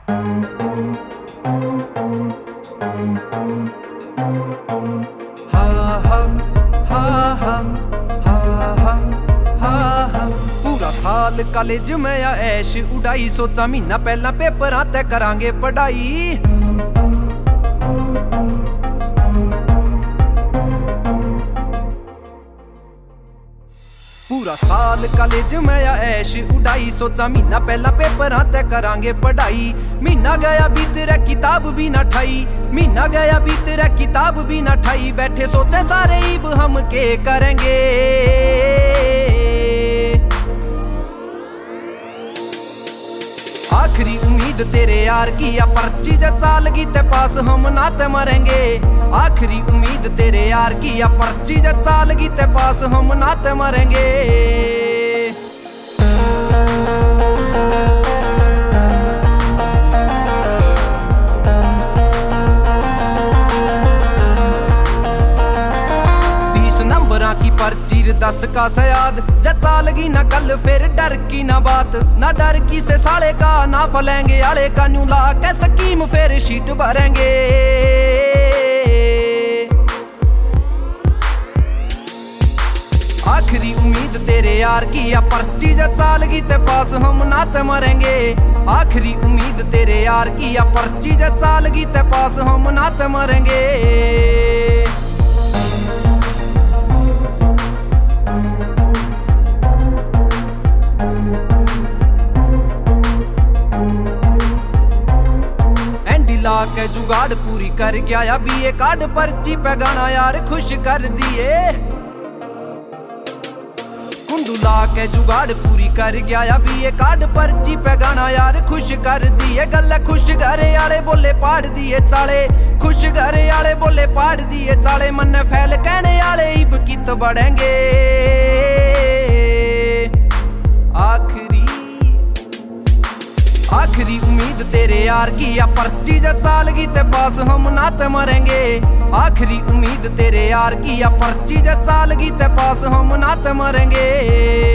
पूरा साल कॉलेज में या ऐश उड़ाई, सोचा महीना पहला पेपर तय करांगे पढ़ाई। पूरा साल कॉलेज में या ऐश उड़ाई, सोचा महीना पहला पेपर तय करांगे पढ़ाई। महीना गया बीत रे किताब भी ना ठाई, महीना गया बीत रे किताब भी ना ठाई। बैठे सोचे सारे ईब हम के करेंगे। आखिरी उम्मीद तेरे यार की या पर्ची जब चालगी ते पास हम नाते मरेंगे। आखिरी उम्मीद तेरे यार की या पर्ची जब चालगी ते पास हम नाते मरेंगे। की पर्ची 10 का सयाद जब चालगी ना कल फिर डर की ना बात, ना डर की से साले का ना फलेंगे आले का न्यू ला के स्कीम फिर शीट भरेंगे। आखिरी उम्मीद तेरे यार की या पर्ची जब चालगी ते पास हम नाते मरेंगे। आखिरी उम्मीद तेरे यार की या पर्ची जब चालगी ते पास हम नाते मरेंगे। के जुगाड़ पूरी कर गया या बीए कार्ड पर्ची पे गाना यार खुश कर दिए। कुंडुला के जुगाड़ पूरी कर गया या बीए कार्ड पर्ची पे गाना यार खुश कर दिए। गल खुश घरे आले बोले पाड़ दिए चाले, खुश घरे आले बोले पाड़ दिए चाले। मन फैल कहने आले इब कित बढ़ेंगे। आखिरी उम्मीद तेरे यार की या पर्ची जब चालगी ते पास हम नाते मरेंगे। आखिरी उम्मीद तेरे यार की या पर्ची जब चालगी ते पास हम नाते मरेंगे।